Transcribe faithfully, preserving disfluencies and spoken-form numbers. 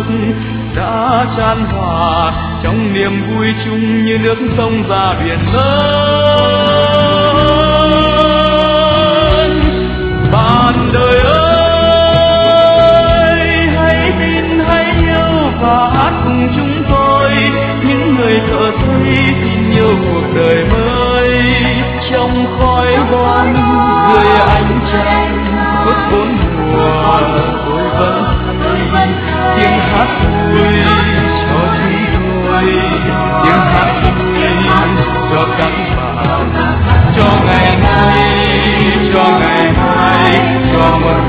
đã chan hòa trong niềm vui chung như nước sông ra biển lớn. Bạn đời ơi, hãy tin, hãy yêu và hát cùng chúng tôi, những người thợ xây tin yêu cuộc đời mới. Trong khói bom dưới ánh trăng suốt bốn mùa, tôi vẫn thấy tiếng hát vui cho chúng tôi, tiếng hát vui cho các bạn, cho ngày nay, cho ngày mai, cho một